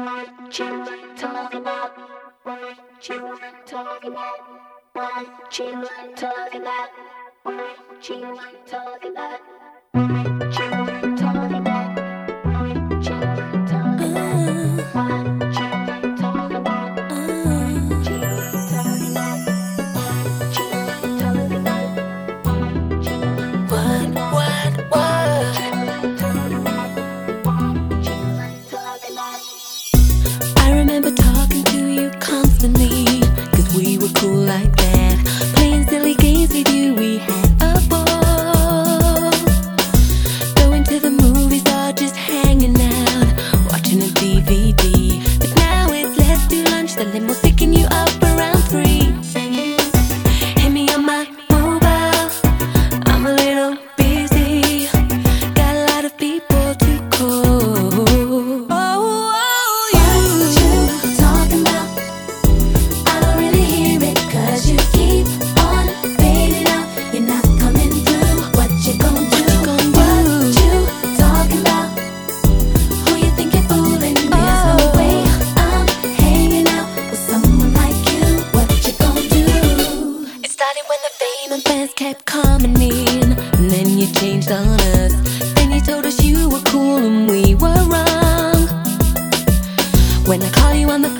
What you talking about? What you talking about? What you talking about? What you talking about? What you talking about? What you talking about? What you talking about? What you talking about? What you talking about? I remember talking to you constantly, 'cause we were cool like that. Playing silly games with you, we had a ball. Going to the movies or just hanging out, watching a DVD. But now it's let's do lunch, the limo picking you up around 3. Hit me on my mobile, I'm a little busy, got a lot of people to call. When the fame and fans kept coming in, and then you changed on us. Then you told us you were cool and we were wrong. When I call you on the